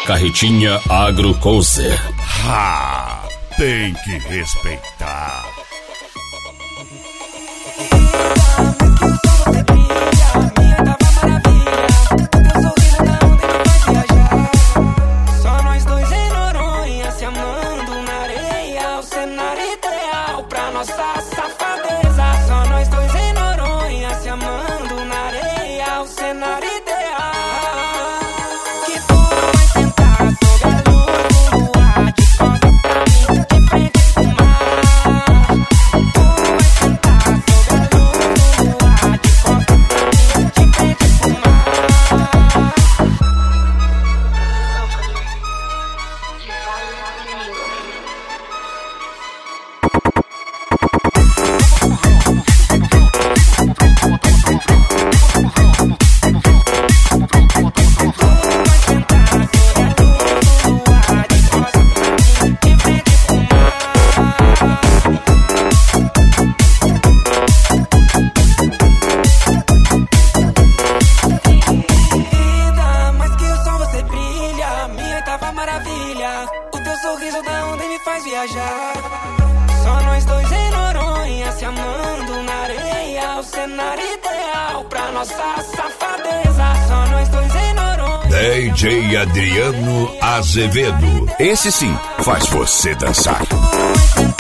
Carretinha Agro Coaster. Tem que respeitar. Só nós dois em Noronha, se amando na areia. O cenário ideal pra nossa safadeza. Só nós dois em Noronha, se amando na areia. O cenário ideal. Que tu vai sentar sobre a luz do luar, de costa pra mim, de frente pro mar. Tu vai sentar sobre a luz do luar, de costa pra mim, de frente pro mar. Vida, mais que o sol você brilha, minha oitava maravilha. O teu sorriso da onda me faz viajar. Só nós dois em Noronha, se amando na areia. O cenário ideal pra nossa safadeza. Só nós dois em Noronha. DJ Adriano Azevedo. Esse sim faz você dançar. Tu vai sentar